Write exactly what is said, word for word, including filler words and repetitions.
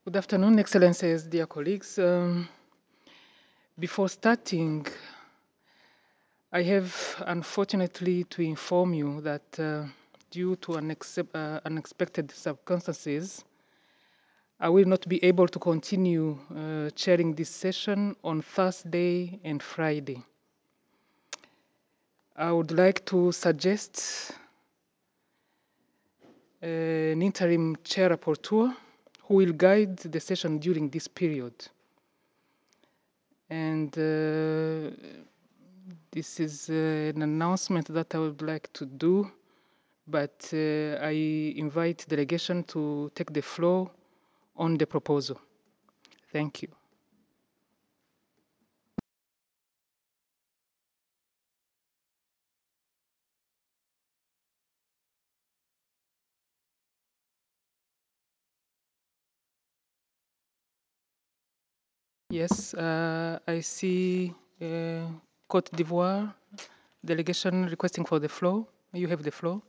Good afternoon, Excellencies, dear colleagues. Um, before starting, I have unfortunately to inform you that uh, due to unaccept, uh, unexpected circumstances, I will not be able to continue uh, chairing this session on Thursday and Friday. I would like to suggest uh, an interim chair rapporteur who will guide the session during this period. And uh, this is uh, an announcement that I would like to do, but uh, I invite delegation to take the floor on the proposal. Thank you. Yes, uh, I see uh, Côte d'Ivoire delegation requesting for the floor. You have the floor.